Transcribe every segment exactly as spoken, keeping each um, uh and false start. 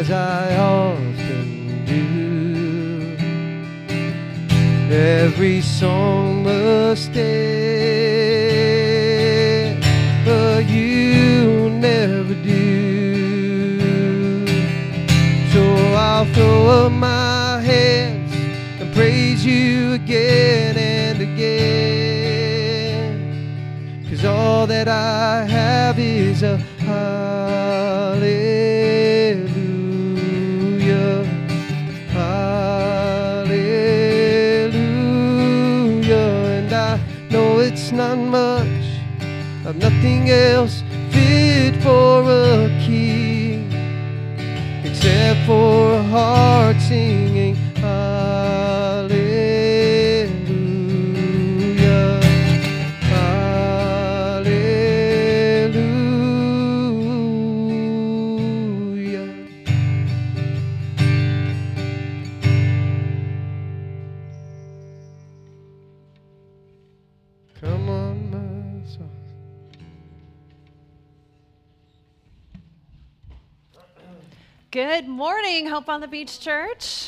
as I often do. Every song must end, but you never do. So I'll throw up my hands and praise you again and again, 'cause all that I have is a hallelujah, hallelujah. And I know it's not much, I've nothing else fit for a king except for a heart singing hallelujah, hallelujah. Come on, my soul. Good morning, Hope on the Beach Church.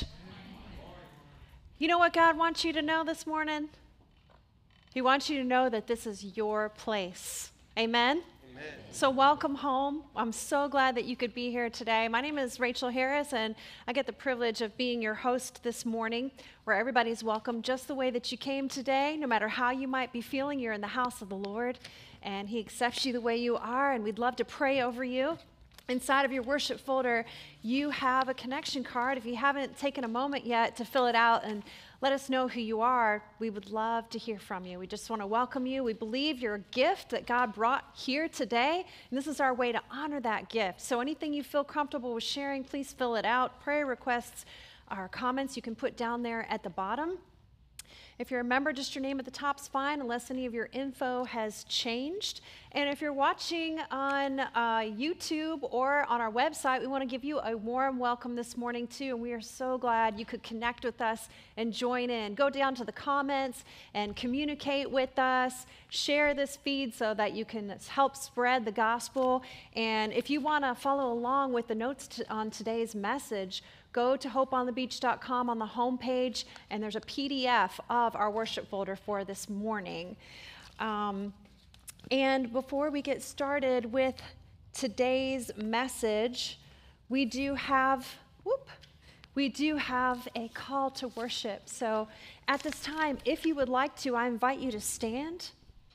You know what God wants you to know this morning? He wants you to know that this is your place. Amen? Amen. So welcome home. I'm so glad that you could be here today. My name is Rachel Harris, and I get the privilege of being your host this morning, where everybody's welcome just the way that you came today. No matter how you might be feeling, you're in the house of the Lord, and He accepts you the way you are, and we'd love to pray over you. Inside of your worship folder, you have a connection card. If you haven't taken a moment yet to fill it out and let us know who you are, we would love to hear from you. We just want to welcome you. We believe you're a gift that God brought here today, and this is our way to honor that gift. So anything you feel comfortable with sharing, please fill it out. Prayer requests or comments you can put down there at the bottom. If you're a member, just your name at the top's fine, unless any of your info has changed. And if you're watching on uh, YouTube or on our website, we want to give you a warm welcome this morning too. And we are so glad you could connect with us and join in. Go down to the comments and communicate with us. Share this feed so that you can help spread the gospel. And if you want to follow along with the notes to, on today's message, go to hope on the beach dot com on the homepage, and there's a P D F of our worship folder for this morning. Um, and before we get started with today's message, we do have, whoop, we do have a call to worship. So at this time, if you would like to, I invite you to stand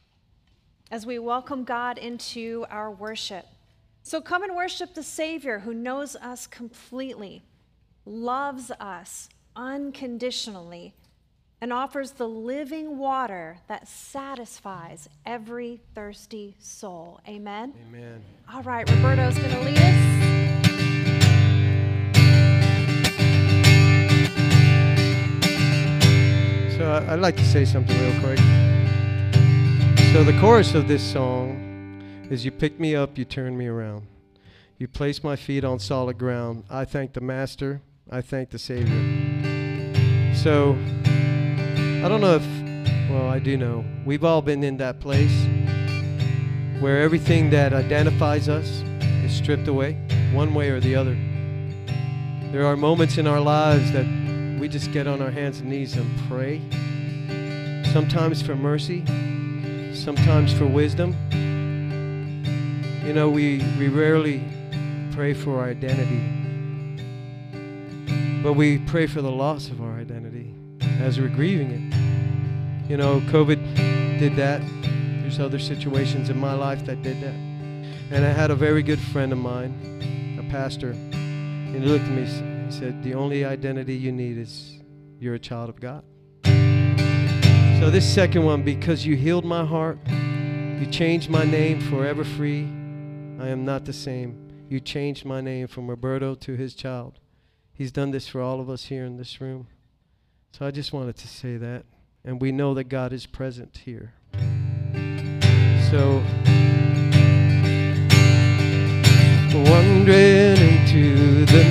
as we welcome God into our worship. So come and worship the Savior who knows us completely, loves us unconditionally, and offers the living water that satisfies every thirsty soul. Amen? Amen. All right, Roberto's going to lead us. So I- I'd like to say something real quick. So the chorus of this song is, you pick me up, you turn me around. You place my feet on solid ground. I thank the Master. I thank the Savior. So, I don't know if, well, I do know, we've all been in that place where everything that identifies us is stripped away, one way or the other. There are moments in our lives that we just get on our hands and knees and pray, sometimes for mercy, sometimes for wisdom. You know, we, we rarely pray for our identity, but we pray for the loss of our identity as we're grieving it. You know, COVID did that. There's other situations in my life that did that. And I had a very good friend of mine, a pastor, and he looked at me and he said, the only identity you need is you're a child of God. So this second one, because you healed my heart, you changed my name forever free, I am not the same. You changed my name from Roberto to his child. He's done this for all of us here in this room. So I just wanted to say that. And we know that God is present here. So, wandering into the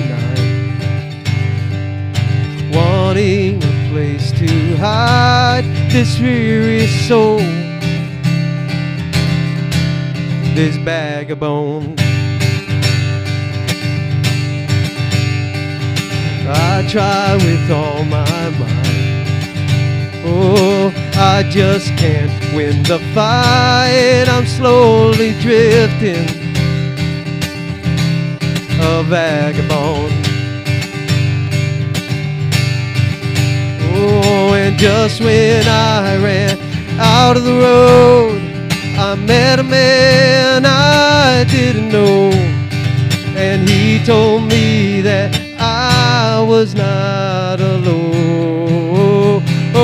night, wanting a place to hide this weary soul, this bag of bones. I try with all my might. Oh, I just can't win the fight. I'm slowly drifting, a vagabond. Oh, and just when I ran out of the road, I met a man I didn't know, and he told me that I was not alone.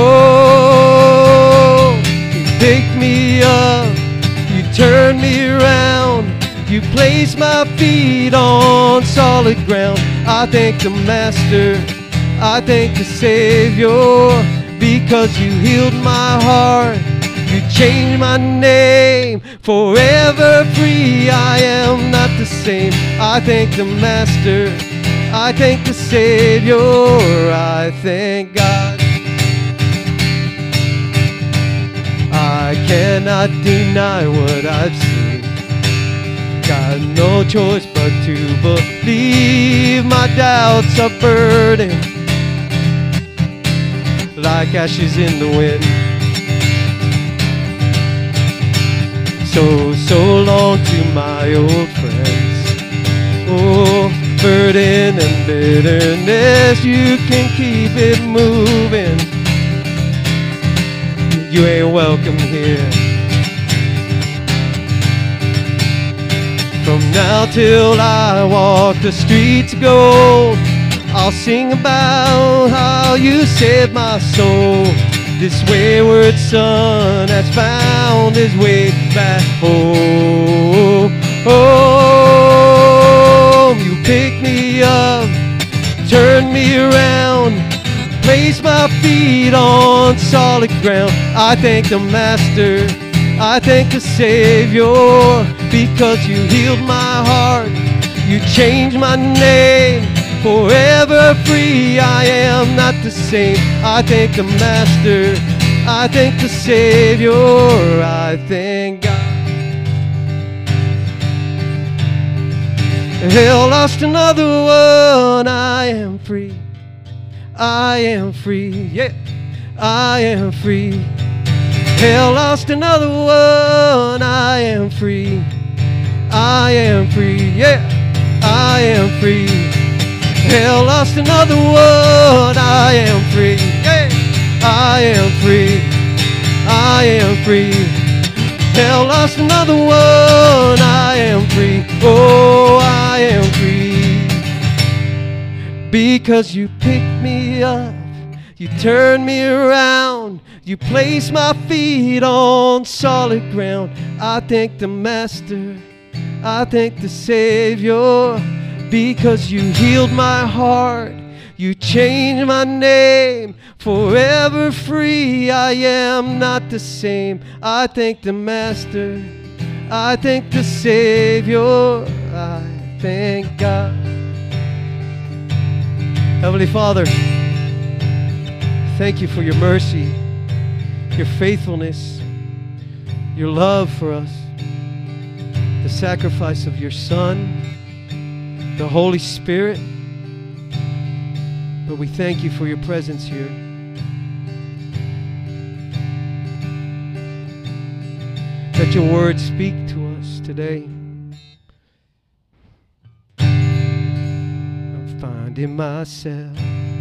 Oh, you picked me up, you turned me around, you placed my feet on solid ground. I thank the Master, I thank the Savior, because you healed my heart, you changed my name. Forever free, I am not the same. I thank the Master, I thank the Savior, I thank God. I cannot deny what I've seen. Got no choice but to believe. My doubts are burning like ashes in the wind. So, so long to my old friends. Oh, burden and bitterness, you can keep it moving. You ain't welcome here. From now till I walk the streets of gold, I'll sing about how you saved my soul. This wayward son has found his way back home. Home. You picked me up, turned me around, placed my feet on solid ground. I thank the Master, I thank the Savior, because you healed my heart, you changed my name. Forever free, I am not the same. I thank the Master, I thank the Savior, I thank God. Hell lost another one, I am free, I am free, yeah, I am free. Hell lost another one, I am free, I am free, yeah, I am free. Hell lost another one, I am free, yeah, I am free, I am free. Hell lost another one, I am free, oh, I am free. Because you picked me up, you turned me around, you placed my feet on solid ground. I thank the Master, I thank the Savior, because you healed my heart, you changed my name. Forever free, I am not the same. I thank the Master, I thank the Savior, I thank God. Heavenly Father, thank you for your mercy, your faithfulness, your love for us, the sacrifice of your Son, the Holy Spirit. But we thank you for your presence here. Let your word speak to us today. I'm finding myself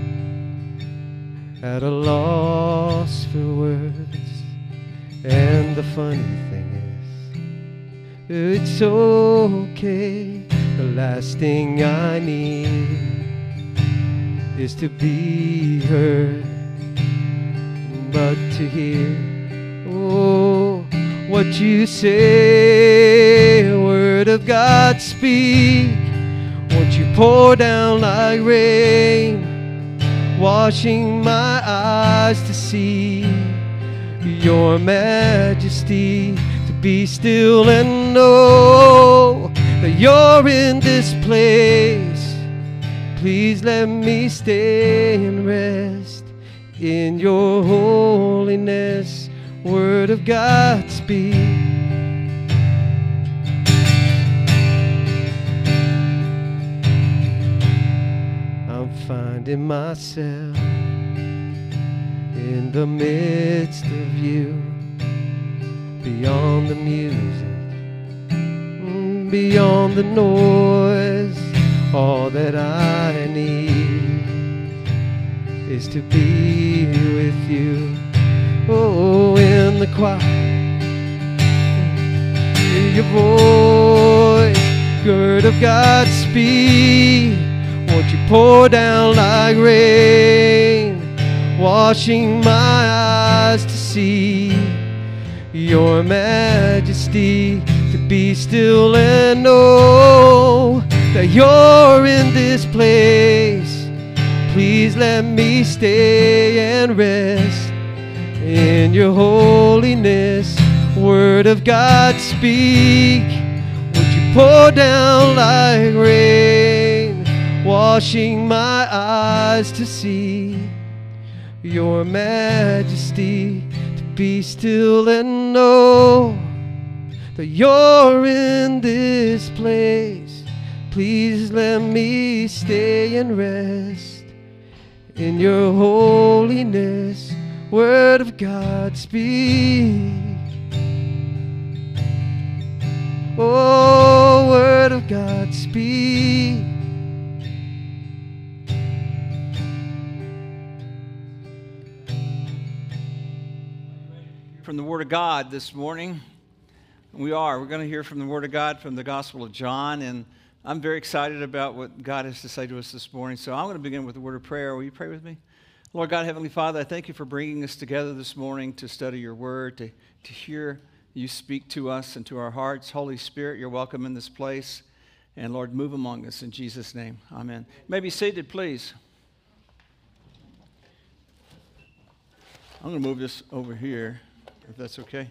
at a loss for words, and the funny thing is, it's okay. The last thing I need is to be heard, but to hear, oh, what you say. Word of God, speak. Won't you pour down like rain, washing my eyes to see your majesty, to be still and know that you're in this place. Please let me stay and rest in your holiness. Word of God, speak. I'm finding myself in the midst of you, beyond the music, beyond the noise. All that I need is to be with you. Oh, in the quiet, hear your voice, Word of God speak. Won't you pour down like rain, washing my eyes to see your majesty, to be still and know that you're in this place. Please let me stay and rest in your holiness. Word of God speak. Would you pour down like rain, washing my eyes to see your majesty, to be still and know that you're in this place. Please let me stay and rest in your holiness. Word of God speak. Oh, Word of God speak. From the Word of God this morning. We are. We're going to hear from the Word of God from the Gospel of John, and I'm very excited about what God has to say to us this morning. So I'm going to begin with a word of prayer. Will you pray with me? Lord God, Heavenly Father, I thank you for bringing us together this morning to study your Word, to, to hear you speak to us and to our hearts. Holy Spirit, you're welcome in this place. And Lord, move among us in Jesus' name. Amen. You may be seated, please. I'm going to move this over here, if that's okay.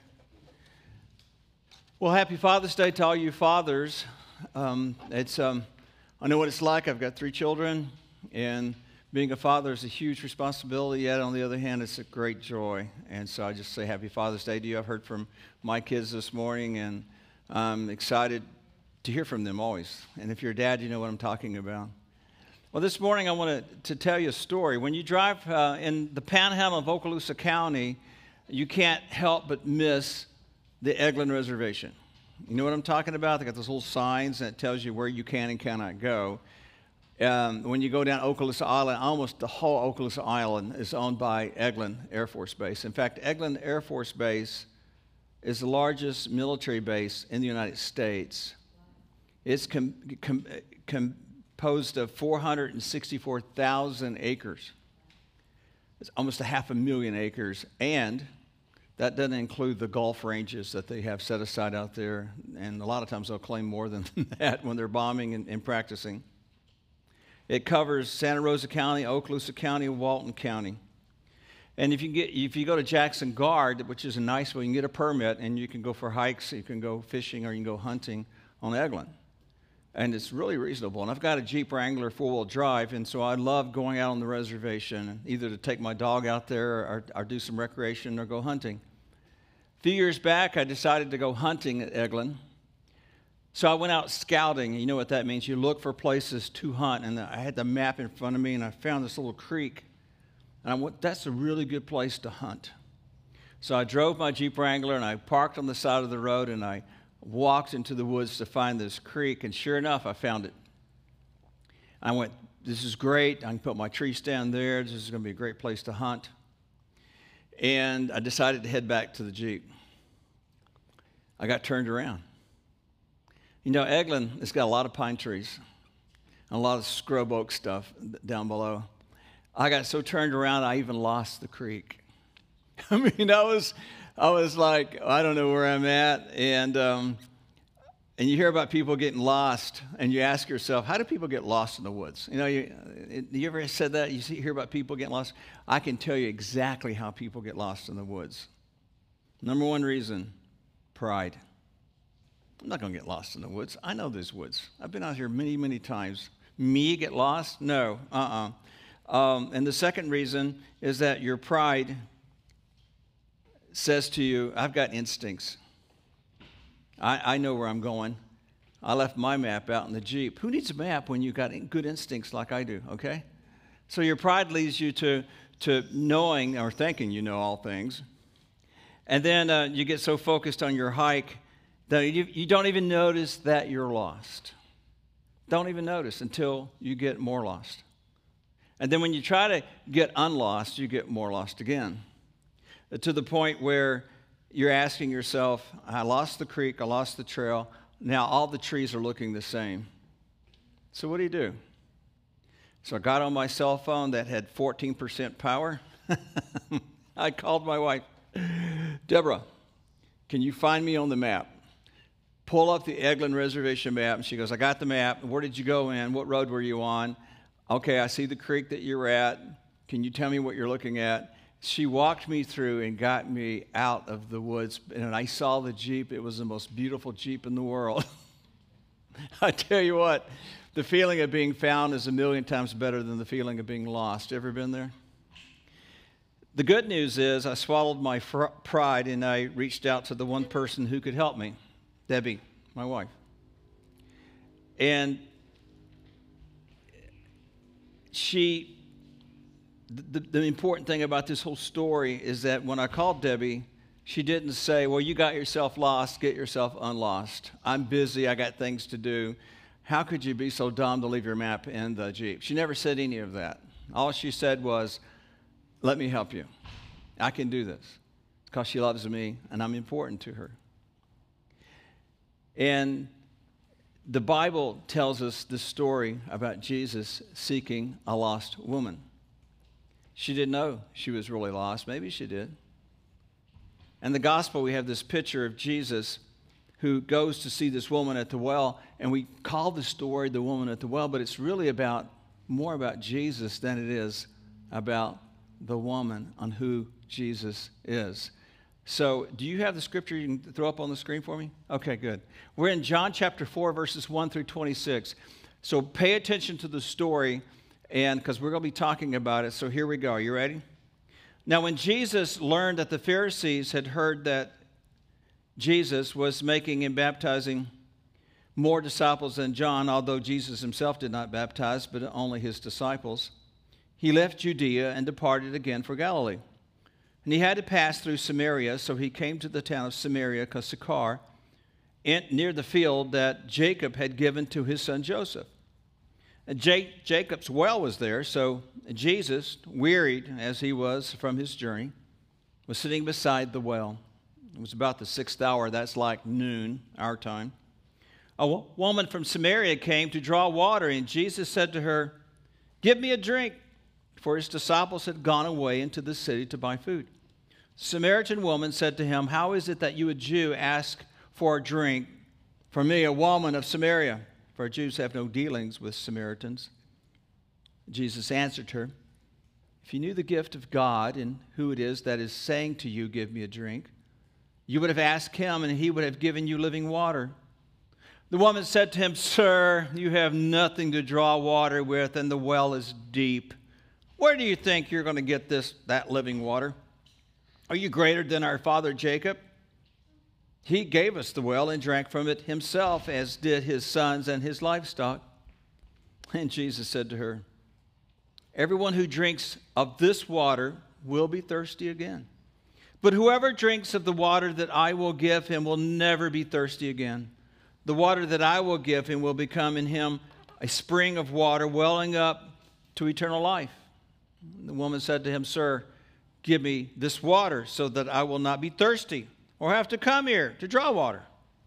Well, happy Father's Day to all you fathers. Um, it's um, I know what it's like. I've got three children, and being a father is a huge responsibility, yet on the other hand, it's a great joy. And so I just say happy Father's Day to you. I've heard from my kids this morning, and I'm excited to hear from them always. And if you're a dad, you know what I'm talking about. Well, this morning I want to tell you a story. When you drive uh, in the panhandle of Okaloosa County, you can't help but miss the Eglin Reservation. You know what I'm talking about? They got those little signs that tells you where you can and cannot go. Um, when you go down Okaloosa Island, almost the whole Okaloosa Island is owned by Eglin Air Force Base. In fact, Eglin Air Force Base is the largest military base in the United States. It's com- com- composed of four hundred sixty-four thousand acres. It's almost a half a million acres, and that doesn't include the golf ranges that they have set aside out there, and a lot of times they'll claim more than that when they're bombing and, and practicing. It covers Santa Rosa County, Okaloosa County, Walton County. And if you get if you go to Jackson Guard, which is a nice way, you can get a permit, and you can go for hikes, you can go fishing, or you can go hunting on Eglin. And it's really reasonable. And I've got a Jeep Wrangler four-wheel drive, and so I love going out on the reservation, either to take my dog out there or, or do some recreation or go hunting. A few years back, I decided to go hunting at Eglin. So I went out scouting. You know what that means. You look for places to hunt. And I had the map in front of me, and I found this little creek. And I went, that's a really good place to hunt. So I drove my Jeep Wrangler, and I parked on the side of the road, and I walked into the woods to find this creek. And sure enough, I found it. I went, this is great. I can put my tree stand there. This is going to be a great place to hunt. And I decided to head back to the Jeep. I got turned around. You know, Eglin has got a lot of pine trees and a lot of scrub oak stuff down below. I got so turned around, I even lost the creek. I mean, I was, I was like, I don't know where I'm at. And, um, and you hear about people getting lost, and you ask yourself, how do people get lost in the woods? You know, you, you ever said that? You see, hear about people getting lost? I can tell you exactly how people get lost in the woods. Number one reason, pride. I'm not going to get lost in the woods. I know these woods. I've been out here many, many times. Me get lost? No. Uh-uh. Um, and the second reason is that your pride says to you, I've got instincts. I, I know where I'm going. I left my map out in the Jeep. Who needs a map when you've got good instincts like I do, okay? So your pride leads you to, to knowing or thinking you know all things. And then uh, you get so focused on your hike that you, you don't even notice that you're lost. Don't even notice until you get more lost. And then when you try to get unlost, you get more lost again. To the point where you're asking yourself, I lost the creek, I lost the trail, now all the trees are looking the same. So what do you do? So I got on my cell phone that had fourteen percent power. I called my wife, Deborah, can you find me on the map? Pull up the Eglin Reservation map. And she goes, I got the map. Where did you go in? What road were you on? Okay, I see the creek that you're at. Can you tell me what you're looking at? She walked me through and got me out of the woods. And I saw the Jeep. It was the most beautiful Jeep in the world. I tell you what, the feeling of being found is a million times better than the feeling of being lost. Ever been there? The good news is I swallowed my fr- pride and I reached out to the one person who could help me, Debbie, my wife. And she, the, the important thing about this whole story is that when I called Debbie, she didn't say, well, you got yourself lost, get yourself unlost. I'm busy, I got things to do. How could you be so dumb to leave your map in the Jeep? She never said any of that. All she said was, let me help you. I can do this because she loves me and I'm important to her. And the Bible tells us the story about Jesus seeking a lost woman. She didn't know she was really lost. Maybe she did. In the gospel, we have this picture of Jesus who goes to see this woman at the well, and we call the story the woman at the well, but it's really about more about Jesus than it is about the woman on who Jesus is. So, do you have the scripture you can throw up on the screen for me? Okay, good. We're in John chapter four, verses one through twenty-six. So, pay attention to the story, and because we're going to be talking about it. So, here we go. Are you ready? Now, when Jesus learned that the Pharisees had heard that Jesus was making and baptizing more disciples than John, although Jesus himself did not baptize, but only his disciples, he left Judea and departed again for Galilee. And he had to pass through Samaria, so he came to the town of Samaria, Sychar, near the field that Jacob had given to his son Joseph. And Jacob's well was there, so Jesus, wearied as he was from his journey, was sitting beside the well. It was about the sixth hour, that's like noon, our time. A woman from Samaria came to draw water, and Jesus said to her, give me a drink, for his disciples had gone away into the city to buy food. The Samaritan woman said to him, how is it that you, a Jew, ask for a drink from me, a woman of Samaria? For Jews have no dealings with Samaritans. Jesus answered her, if you knew the gift of God and who it is that is saying to you, give me a drink, you would have asked him, and he would have given you living water. The woman said to him, sir, you have nothing to draw water with, and the well is deep. Where do you think you're going to get this, that living water? Are you greater than our father Jacob? He gave us the well and drank from it himself, as did his sons and his livestock. And Jesus said to her, everyone who drinks of this water will be thirsty again. But whoever drinks of the water that I will give him will never be thirsty again. The water that I will give him will become in him a spring of water welling up to eternal life. The woman said to him, sir, give me this water so that I will not be thirsty or have to come here to draw water.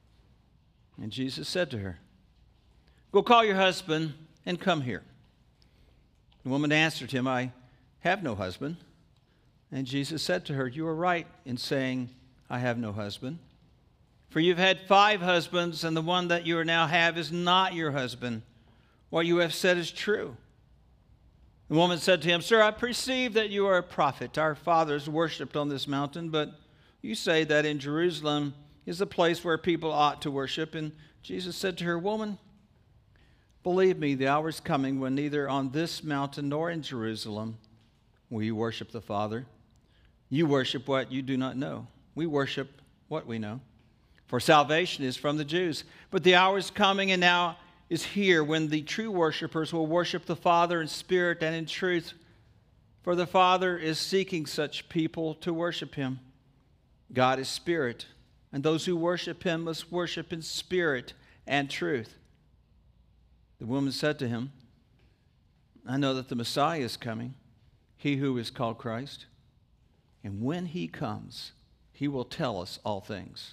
And Jesus said to her, go call your husband and come here. The woman answered him, I have no husband. And Jesus said to her, you are right in saying, I have no husband. For you've had five husbands, and the one that you now have is not your husband. What you have said is true. The woman said to him, sir, I perceive that you are a prophet. Our fathers worshipped on this mountain, but you say that in Jerusalem is the place where people ought to worship. And Jesus said to her, woman, believe me, the hour is coming when neither on this mountain nor in Jerusalem will you worship the Father. You worship what you do not know. We worship what we know. For salvation is from the Jews. But the hour is coming, and now is here when the true worshipers will worship the Father in spirit and in truth, for the Father is seeking such people to worship him. God is spirit, and those who worship him must worship in spirit and truth. The woman said to him, I know that the Messiah is coming, he who is called Christ. And when he comes, he will tell us all things.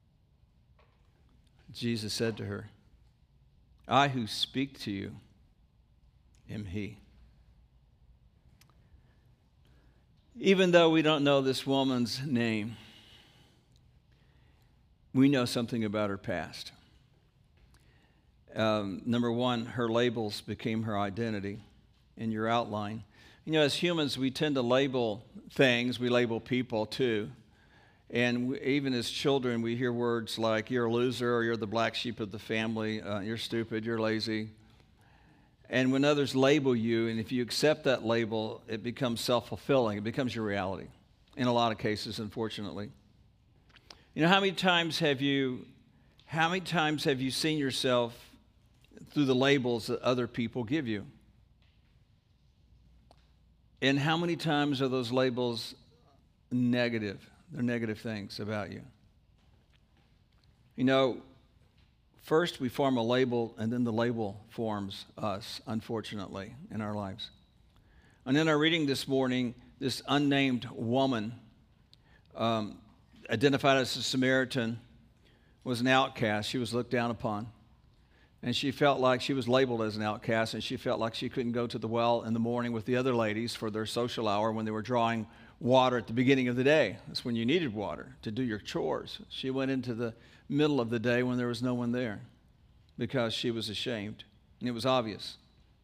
Jesus said to her, I who speak to you am he. Even though we don't know this woman's name, we know something about her past. Um, number one, her labels became her identity in your outline. You know, as humans, we tend to label things. We label people, too. And we, even as children, we hear words like, you're a loser, or you're the black sheep of the family, uh, you're stupid, you're lazy. And when others label you, and if you accept that label, it becomes self-fulfilling. It becomes your reality in a lot of cases, unfortunately. You know, how many times have you, how many times have you seen yourself through the labels that other people give you? And how many times are those labels negative? They're negative things about you. You know, first we form a label, and then the label forms us, unfortunately, in our lives. And in our reading this morning, this unnamed woman, um, identified as a Samaritan, was an outcast. She was looked down upon. And she felt like she was labeled as an outcast, and she felt like she couldn't go to the well in the morning with the other ladies for their social hour when they were drawing water at the beginning of the day. That's when you needed water to do your chores. She went into the middle of the day when there was no one there because she was ashamed, and it was obvious.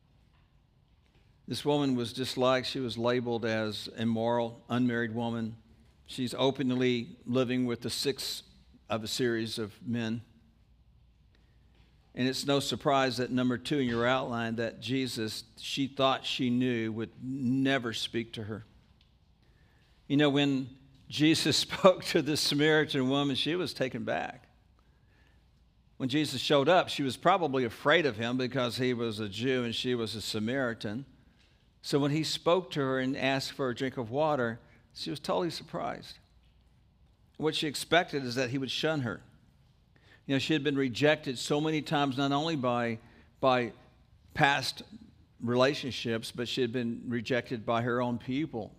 This woman was disliked. She was labeled as immoral, unmarried woman. She's openly living with the sixth of a series of men. And it's no surprise that number two in your outline, that Jesus, she thought she knew, would never speak to her. You know, when Jesus spoke to the Samaritan woman, she was taken back. When Jesus showed up, she was probably afraid of him because he was a Jew and she was a Samaritan. So when he spoke to her and asked for a drink of water, she was totally surprised. What she expected is that he would shun her. You know, she had been rejected so many times, not only by, by past relationships, but she had been rejected by her own people.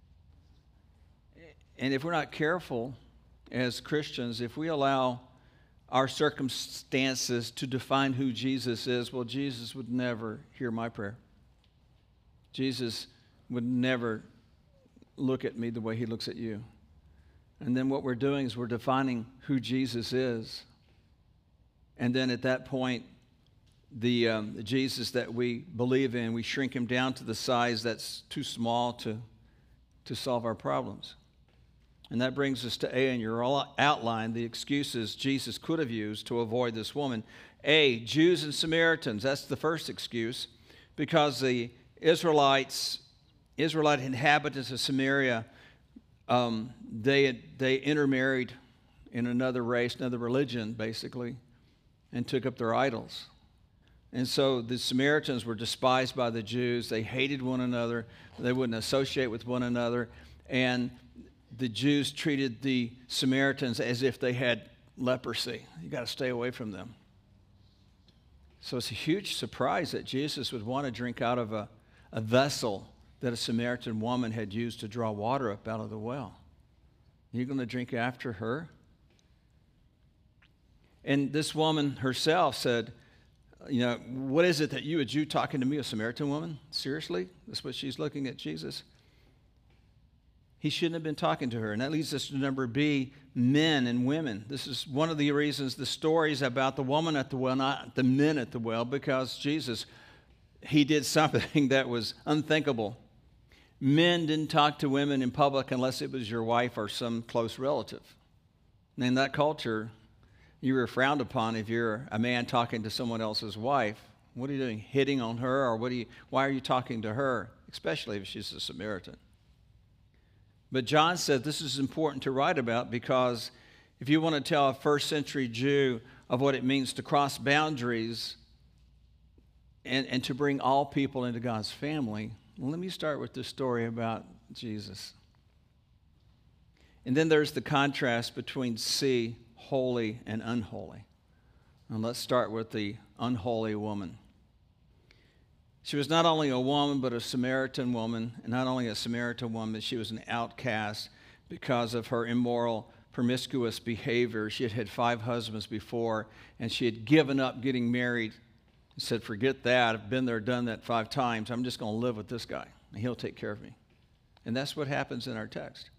And if we're not careful as Christians, if we allow our circumstances to define who Jesus is, well, Jesus would never hear my prayer. Jesus would never look at me the way he looks at you. And then what we're doing is we're defining who Jesus is. And then at that point, the, um, the Jesus that we believe in, we shrink him down to the size that's too small to, to solve our problems. And that brings us to A in your outline, the excuses Jesus could have used to avoid this woman. A, Jews and Samaritans. That's the first excuse, because the Israelites, Israelite inhabitants of Samaria, um, they, they intermarried in another race, another religion, basically, and took up their idols. And so the Samaritans were despised by the Jews. They hated one another. They wouldn't associate with one another. And the Jews treated the Samaritans as if they had leprosy. You got to stay away from them. So it's a huge surprise that Jesus would want to drink out of a, a vessel that a Samaritan woman had used to draw water up out of the well. You're going to drink after her? And this woman herself said, you know, what is it that you, a Jew, talking to me, a Samaritan woman? Seriously? That's what she's looking at Jesus. He shouldn't have been talking to her. And that leads us to number B, men and women. This is one of the reasons the stories about the woman at the well, not the men at the well, because Jesus, he did something that was unthinkable. Men didn't talk to women in public unless it was your wife or some close relative. And in that culture, you were frowned upon if you're a man talking to someone else's wife. What are you doing? Hitting on her? Or what are you, why are you talking to her? Especially if she's a Samaritan. But John said this is important to write about, because if you want to tell a first century Jew of what it means to cross boundaries and, and to bring all people into God's family, well, let me start with this story about Jesus. And then there's the contrast between C, holy, and unholy. And let's start with the unholy woman. She was not only a woman, but a Samaritan woman. And not only a Samaritan woman, she was an outcast because of her immoral, promiscuous behavior. She had had five husbands before, and she had given up getting married and said, forget that. I've been there, done that five times. I'm just going to live with this guy, and he'll take care of me. And that's what happens in our text.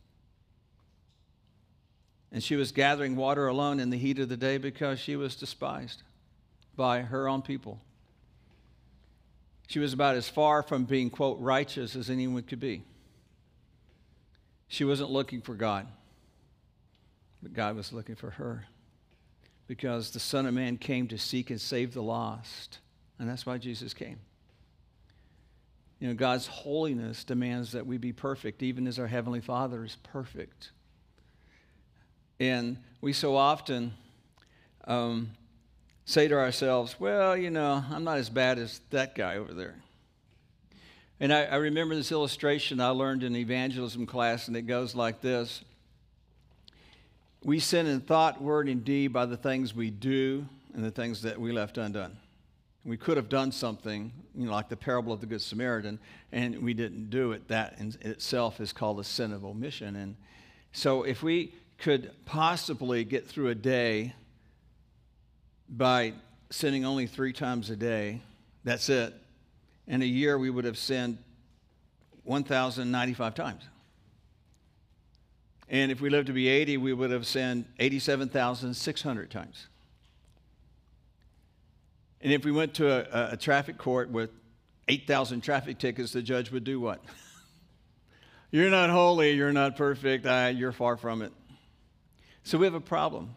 And she was gathering water alone in the heat of the day because she was despised by her own people. She was about as far from being, quote, righteous as anyone could be. She wasn't looking for God, but God was looking for her, because the Son of Man came to seek and save the lost, and that's why Jesus came. You know, God's holiness demands that we be perfect, even as our Heavenly Father is perfect. And we so often um, say to ourselves, well, you know, I'm not as bad as that guy over there. And I, I remember this illustration I learned in evangelism class, and it goes like this. We sin in thought, word, and deed by the things we do and the things that we left undone. We could have done something, you know, like the parable of the Good Samaritan, and we didn't do it. That in itself is called a sin of omission. And so if we could possibly get through a day by sinning only three times a day, that's it. In a year, we would have sinned one thousand ninety-five times. And if we lived to be eighty, we would have sinned eighty-seven thousand six hundred times. And if we went to a, a traffic court with eight thousand traffic tickets, the judge would do what? You're not holy, you're not perfect, uh, you're far from it. So we have a problem.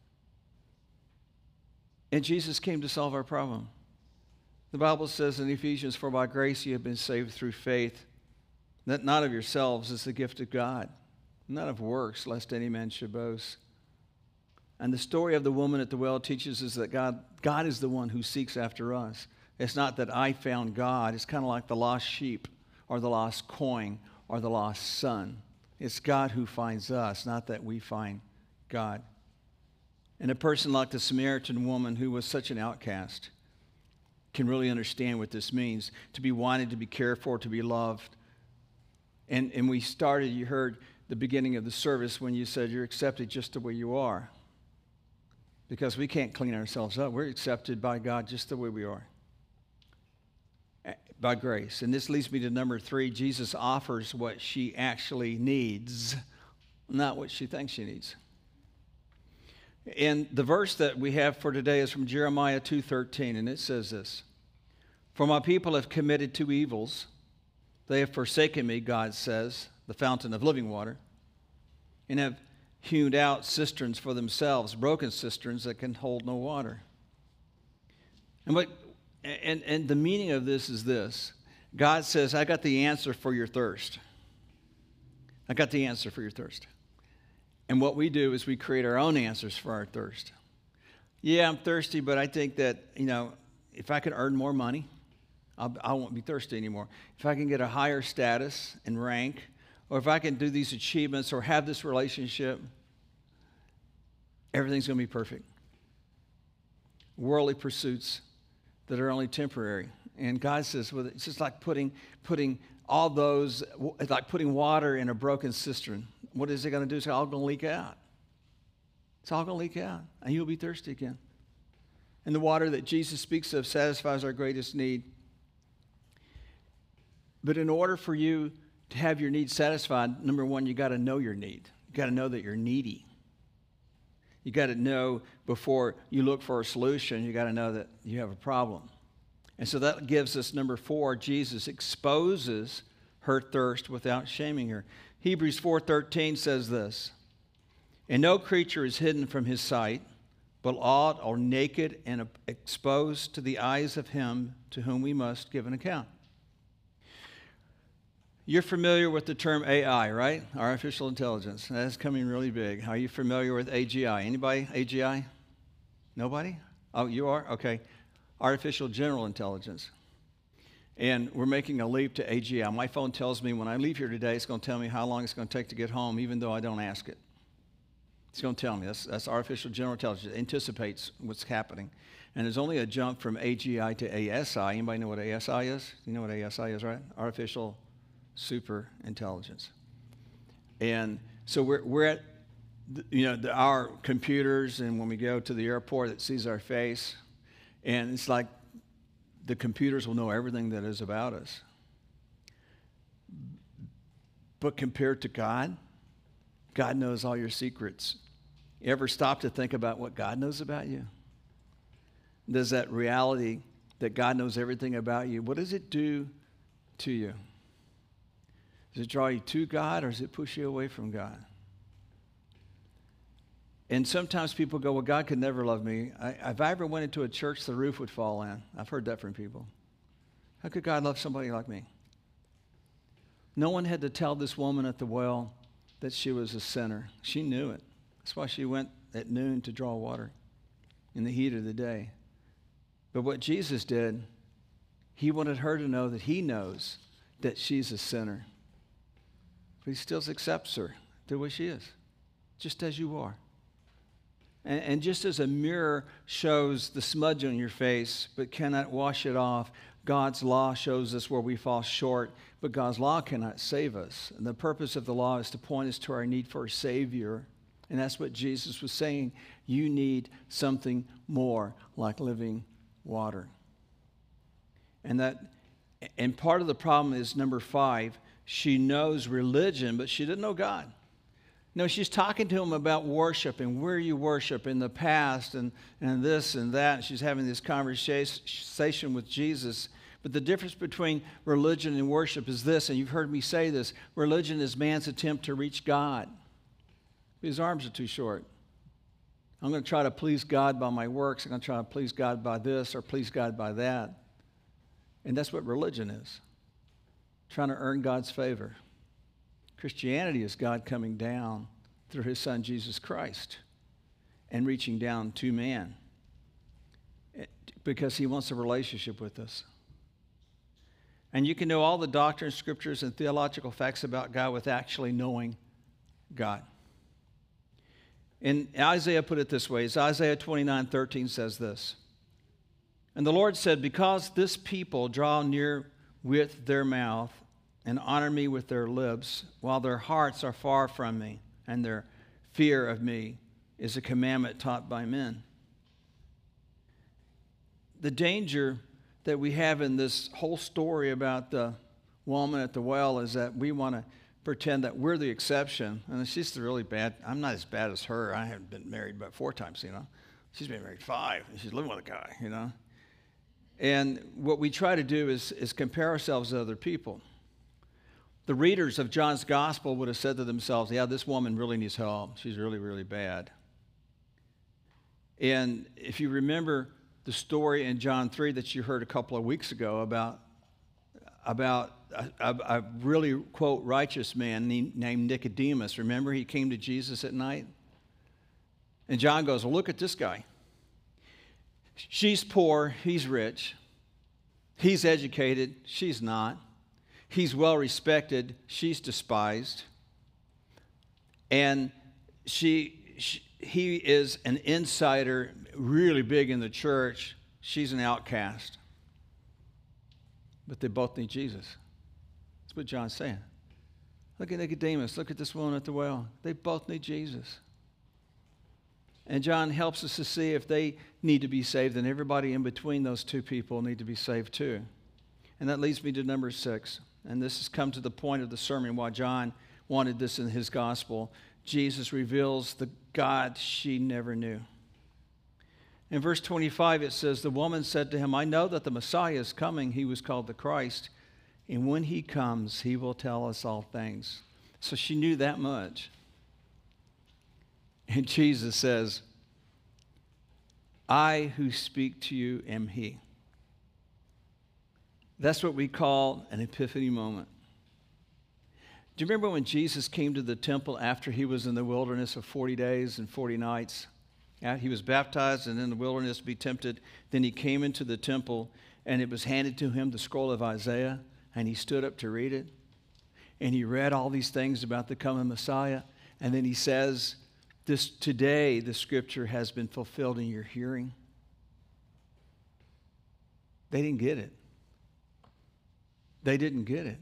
And Jesus came to solve our problem. The Bible says in Ephesians, for by grace you have been saved through faith, that not of yourselves is the gift of God, not of works, lest any man should boast. And the story of the woman at the well teaches us that God, God is the one who seeks after us. It's not that I found God. It's kind of like the lost sheep or the lost coin or the lost son. It's God who finds us, not that we find God. And a person like the Samaritan woman, who was such an outcast, can really understand what this means, to be wanted, to be cared for, to be loved. And, and we started, you heard the beginning of the service when you said you're accepted just the way you are. Because we can't clean ourselves up. We're accepted by God just the way we are, by grace. And this leads me to number three. Jesus offers what she actually needs, not what she thinks she needs. And the verse that we have for today is from Jeremiah two thirteen, and it says this: for my people have committed two evils. They have forsaken me, God says, the fountain of living water, and have hewn out cisterns for themselves, broken cisterns that can hold no water. And what and, and the meaning of this is this: God says, I got the answer for your thirst. I got the answer for your thirst. And what we do is we create our own answers for our thirst. Yeah, I'm thirsty, but I think that, you know, if I could earn more money, I'll, I won't be thirsty anymore. If I can get a higher status and rank, or if I can do these achievements or have this relationship, everything's going to be perfect. Worldly pursuits that are only temporary. And God says, well, it's just like putting, putting all those, it's like putting water in a broken cistern. What is it going to do? It's all going to leak out. It's all going to leak out, and you'll be thirsty again. And the water that Jesus speaks of satisfies our greatest need. But in order for you to have your needs satisfied, number one, you got to know your need. You got to know that you're needy. You got to know before you look for a solution, you got to know that you have a problem. And so that gives us number four, Jesus exposes her thirst without shaming her. Hebrews four thirteen says this: and no creature is hidden from his sight, but all are naked and exposed to the eyes of him to whom we must give an account. You're familiar with the term A I, right? Artificial intelligence. That's coming really big. Are you familiar with A G I? Anybody? A G I? Nobody? Oh, you are? Okay. artificial general intelligence. And we're making a leap to A G I. My phone tells me when I leave here today, it's going to tell me how long it's going to take to get home, even though I don't ask it. It's going to tell me. That's, that's artificial general intelligence. It anticipates what's happening. And there's only a jump from A G I to A S I. Anybody know what A S I is? You know what A S I is, right? Artificial super intelligence. And so we're, we're at, you know, the, our computers, and when we go to the airport, it sees our face. And it's like the computers will know everything that is about us. But compared to God, God knows all your secrets. You ever stop to think about what God knows about you? Does that reality that God knows everything about you, what does it do to you? Does it draw you to God, or does it push you away from God? And sometimes people go, well, God could never love me. I, if I ever went into a church, the roof would fall in. I've heard that from people. How could God love somebody like me? No one had to tell this woman at the well that she was a sinner. She knew it. That's why she went at noon to draw water in the heat of the day. But what Jesus did, he wanted her to know that he knows that she's a sinner. But he still accepts her the way she is, just as you are. And, and just as a mirror shows the smudge on your face but cannot wash it off, God's law shows us where we fall short, but God's law cannot save us. And the purpose of the law is to point us to our need for a Savior. And that's what Jesus was saying. You need something more like living water. And that, and part of the problem is number five, she knows religion, but she didn't know God. No, she's talking to him about worship and where you worship in the past and, and this and that. And she's having this conversation with Jesus. But the difference between religion and worship is this, and you've heard me say this: religion is man's attempt to reach God. His arms are too short. I'm going to try to please God by my works. I'm going to try to please God by this or please God by that. And that's what religion is, trying to earn God's favor. Christianity is God coming down through his son Jesus Christ and reaching down to man because he wants a relationship with us. And you can know all the doctrine, scriptures, and theological facts about God without actually knowing God. And Isaiah put it this way. It's Isaiah twenty-nine thirteen says this. And the Lord said, because this people draw near with their mouth and honor me with their lips, while their hearts are far from me, and their fear of me is a commandment taught by men. The danger that we have in this whole story about the woman at the well is that we want to pretend that we're the exception, and she's the really bad. I'm not as bad as her. I haven't been married but four times, you know. She's been married five, and she's living with a guy, you know. And what we try to do is, is compare ourselves to other people. The readers of John's gospel would have said to themselves, yeah, this woman really needs help. She's really, really bad. And if you remember the story in John three that you heard a couple of weeks ago about, about a, a, a really, quote, righteous man named Nicodemus, remember he came to Jesus at night? And John goes, well, look at this guy. She's poor, he's rich. He's educated, she's not. He's well respected, she's despised. And she, she, he is an insider, really big in the church. She's an outcast. But they both need Jesus. That's what John's saying. Look at Nicodemus. Look at this woman at the well. They both need Jesus. And John helps us to see if they need to be saved, then everybody in between those two people need to be saved too. And that leads me to number six. And this has come to the point of the sermon why John wanted this in his gospel. Jesus reveals the God she never knew. In verse twenty-five, it says, the woman said to him, I know that the Messiah is coming. He was called the Christ. And when he comes, he will tell us all things. So she knew that much. And Jesus says, I who speak to you am he. That's what we call an epiphany moment. Do you remember when Jesus came to the temple after he was in the wilderness for forty days and forty nights? He was baptized and in the wilderness to be tempted. Then he came into the temple, and it was handed to him the scroll of Isaiah, and he stood up to read it. And he read all these things about the coming Messiah. And then he says, "This today the scripture has been fulfilled in your hearing." They didn't get it. They didn't get it.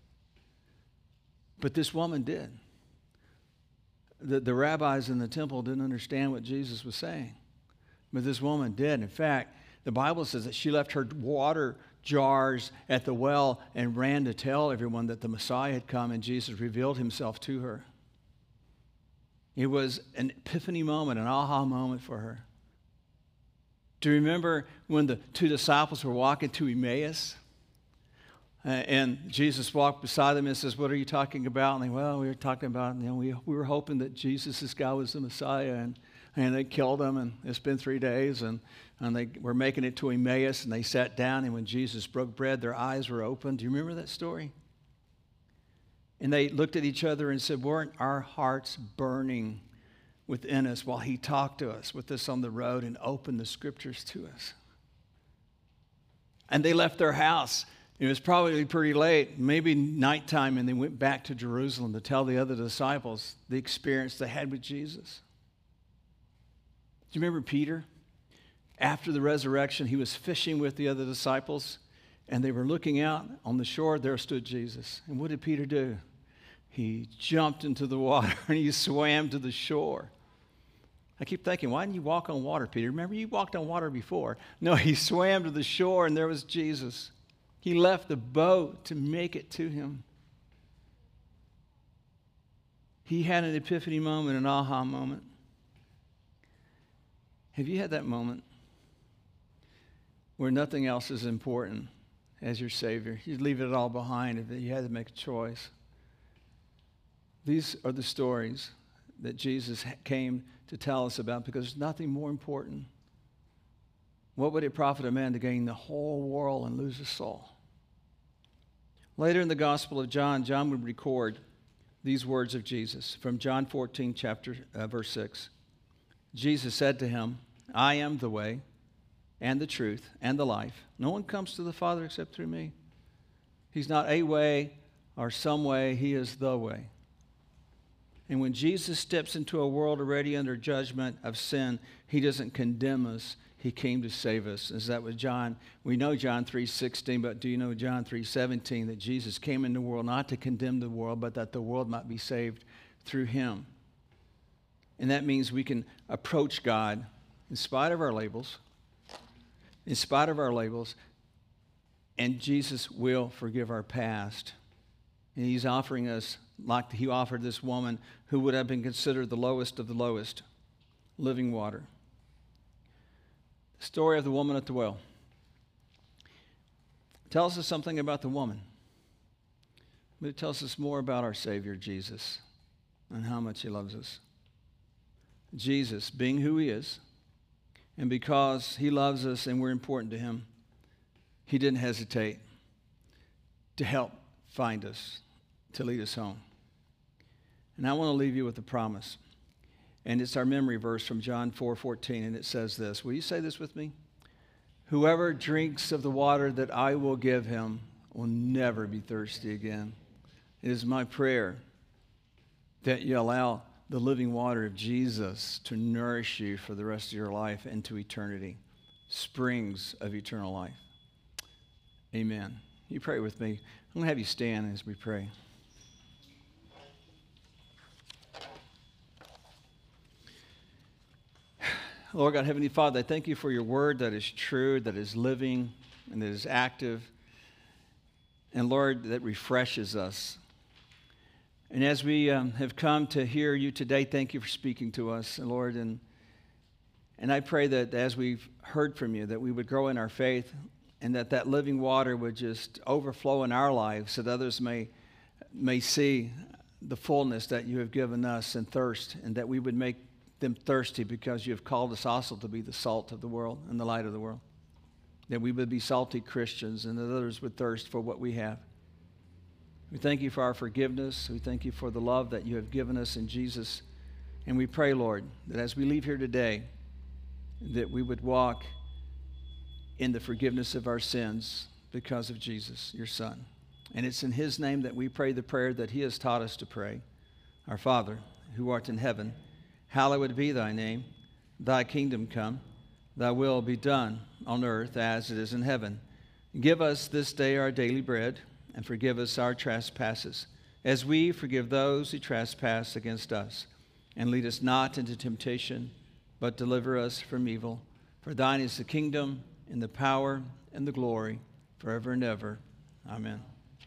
But this woman did. The, the rabbis in the temple didn't understand what Jesus was saying. But this woman did. In fact, the Bible says that she left her water jars at the well and ran to tell everyone that the Messiah had come, and Jesus revealed himself to her. It was an epiphany moment, an aha moment for her. Do you remember when the two disciples were walking to Emmaus? Uh, and Jesus walked beside them and says, "What are you talking about?" And they, well, we were talking about, you know, we, we were hoping that Jesus, this guy, was the Messiah. And, and they killed him, and it's been three days. And, and they were making it to Emmaus, and they sat down. And when Jesus broke bread, their eyes were opened. Do you remember that story? And they looked at each other and said, "Weren't our hearts burning within us while he talked to us with us on the road and opened the scriptures to us?" And they left their house. It was probably pretty late, maybe nighttime, and they went back to Jerusalem to tell the other disciples the experience they had with Jesus. Do you remember Peter? After the resurrection, he was fishing with the other disciples, and they were looking out on the shore. There stood Jesus. And what did Peter do? He jumped into the water, and he swam to the shore. I keep thinking, why didn't you walk on water, Peter? Remember, you walked on water before. No, he swam to the shore, and there was Jesus. He left the boat to make it to him. He had an epiphany moment, an aha moment. Have you had that moment where nothing else is important as your Savior? You'd leave it all behind if you had to make a choice. These are the stories that Jesus came to tell us about, because there's nothing more important. What would it profit a man to gain the whole world and lose his soul? Later in the Gospel of John, John would record these words of Jesus from John fourteen, chapter uh, verse six. Jesus said to him, "I am the way and the truth and the life. No one comes to the Father except through me." He's not a way or some way. He is the way. And when Jesus steps into a world already under judgment of sin, he doesn't condemn us. He came to save us. Is that what John, we know John three sixteen, but do you know John three seventeen, that Jesus came into the world not to condemn the world, but that the world might be saved through him. And that means we can approach God in spite of our labels, in spite of our labels, and Jesus will forgive our past. And he's offering us, like he offered this woman who would have been considered the lowest of the lowest, living water. The story of the woman at the well tells us something about the woman, but it tells us more about our Savior, Jesus, and how much he loves us. Jesus, being who he is, and because he loves us and we're important to him, he didn't hesitate to help find us, to lead us home. And I want to leave you with a promise. And it's our memory verse from John four fourteen, and it says this. Will you say this with me? "Whoever drinks of the water that I will give him will never be thirsty again." It is my prayer that you allow the living water of Jesus to nourish you for the rest of your life into eternity, springs of eternal life. Amen. You pray with me. I'm going to have you stand as we pray. Lord God, Heavenly Father, I thank you for your word that is true, that is living, and that is active. And Lord, that refreshes us. And as we um, have come to hear you today, thank you for speaking to us, and Lord. And, and I pray that as we've heard from you, that we would grow in our faith, and that that living water would just overflow in our lives so that others may, may see the fullness that you have given us and thirst, and that we would make them thirsty because you have called us also to be the salt of the world and the light of the world. That we would be salty Christians and that others would thirst for what we have. We thank you for our forgiveness. We thank you for the love that you have given us in Jesus. And we pray, Lord, that as we leave here today, that we would walk in the forgiveness of our sins because of Jesus, your Son. And it's in his name that we pray the prayer that he has taught us to pray. Our Father, who art in heaven, hallowed be thy name. Thy kingdom come, thy will be done on earth as it is in heaven. Give us this day our daily bread, and forgive us our trespasses, as we forgive those who trespass against us. And lead us not into temptation, but deliver us from evil. For thine is the kingdom, and the power, and the glory, forever and ever. Amen.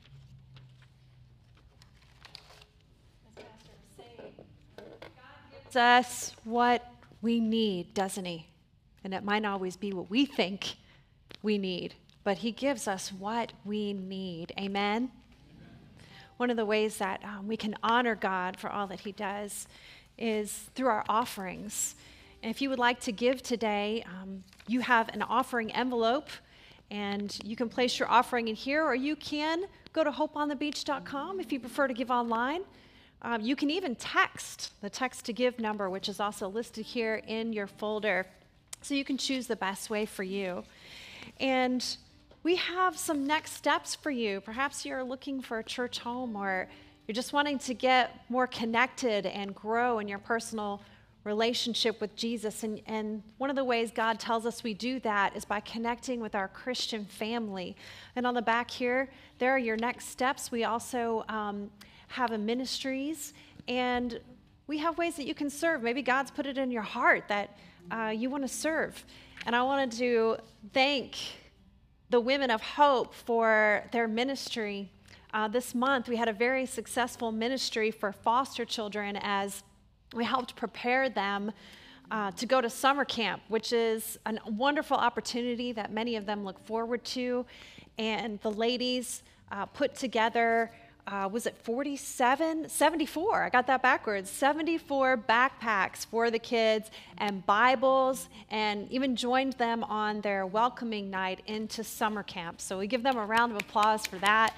Gives us what we need, doesn't he? And it might not always be what we think we need, but he gives us what we need. Amen? Amen. One of the ways that um, we can honor God for all that he does is through our offerings. And if you would like to give today, um, you have an offering envelope, and you can place your offering in here, or you can go to hope on the beach dot com if you prefer to give online. Um, you can even text the text to give number, which is also listed here in your folder, so you can choose the best way for you. And we have some next steps for you. Perhaps you're looking for a church home, or you're just wanting to get more connected and grow in your personal relationship with Jesus. And, and one of the ways God tells us we do that is by connecting with our Christian family. And on the back here, there are your next steps. We also um, have a ministries, and we have ways that you can serve. Maybe God's put it in your heart that uh, you want to serve. And I wanted to thank the Women of Hope for their ministry. Uh, this month, we had a very successful ministry for foster children as we helped prepare them uh, to go to summer camp, which is a wonderful opportunity that many of them look forward to. And the ladies uh, put together, uh, was it forty-seven? seventy-four, I got that backwards, seventy-four backpacks for the kids and Bibles, and even joined them on their welcoming night into summer camp. So we give them a round of applause for that.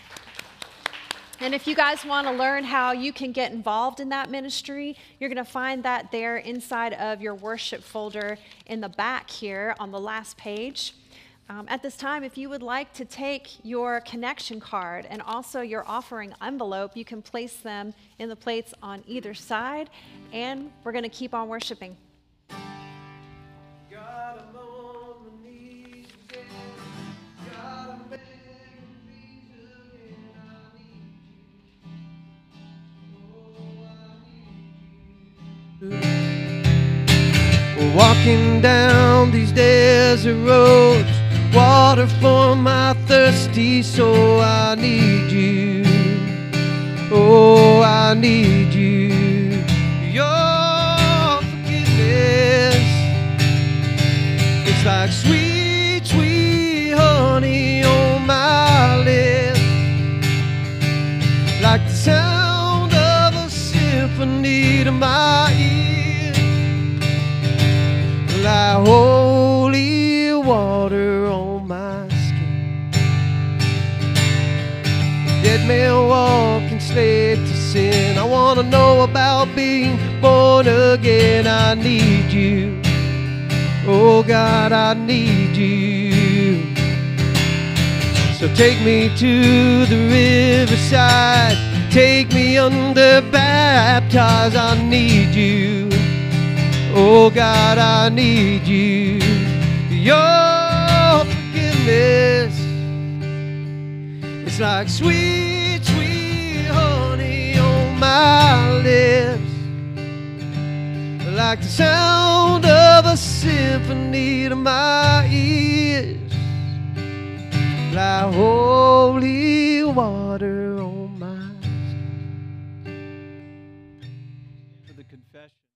And if you guys want to learn how you can get involved in that ministry, you're going to find that there inside of your worship folder in the back here on the last page. Um, at this time, if you would like to take your connection card and also your offering envelope, you can place them in the plates on either side, and we're going to keep on worshiping. God, I'm on my knees again. God, I'm begging, please again. I need walking down these desert roads, water for my thirsty soul. I need you. Oh, I need you. Your forgiveness, it's like sweet, sweet honey on my lips, like the sound of a symphony to my ear. Like holy water on my skin. Dead man walking slave to sin. I want to know about being born again. I need you. Oh God, I need you. So take me to the riverside. Take me under, baptize. I need you. Oh God, I need you. Your forgiveness, it's like sweet, sweet honey on my lips, like the sound of a symphony to my ears, like holy water on my skin. For the confession.